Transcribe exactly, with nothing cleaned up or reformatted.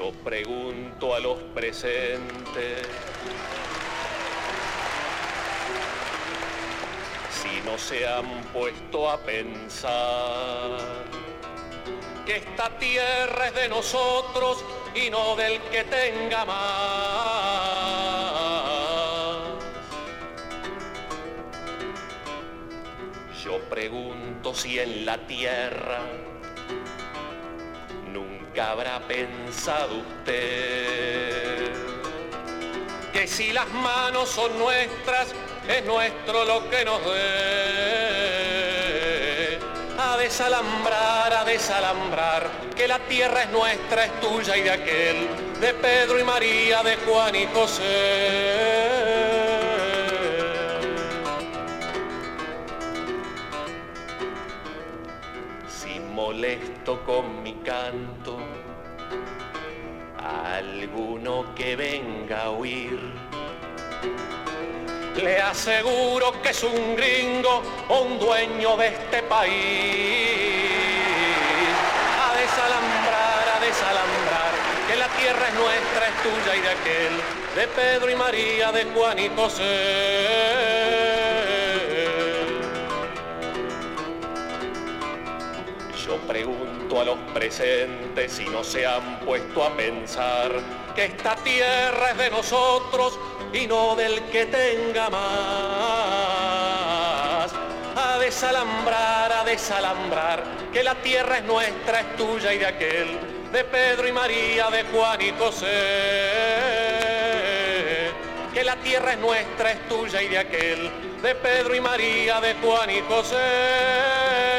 Yo pregunto a los presentes si no se han puesto a pensar que esta tierra es de nosotros y no del que tenga más. Yo pregunto si en la tierra nunca habrá pensado usted que si las manos son nuestras, es nuestro lo que nos dé. A desalambrar, a desalambrar, que la tierra es nuestra, es tuya y de aquel, de Pedro y María, de Juan y José. Si molesto con mi canto a alguno que venga a oír, le aseguro que es un gringo o un dueño de este país. A desalambrar, a desalambrar, que la tierra es nuestra, es tuya y de aquel, de Pedro y María, de Juan y José. Yo pregunto a los presentes si no se han puesto a pensar que esta tierra es de nosotros y no del que tenga más. A desalambrar, a desalambrar, que la tierra es nuestra, es tuya y de aquel, de Pedro y María, de Juan y José. Que la tierra es nuestra, es tuya y de aquel, de Pedro y María, de Juan y José.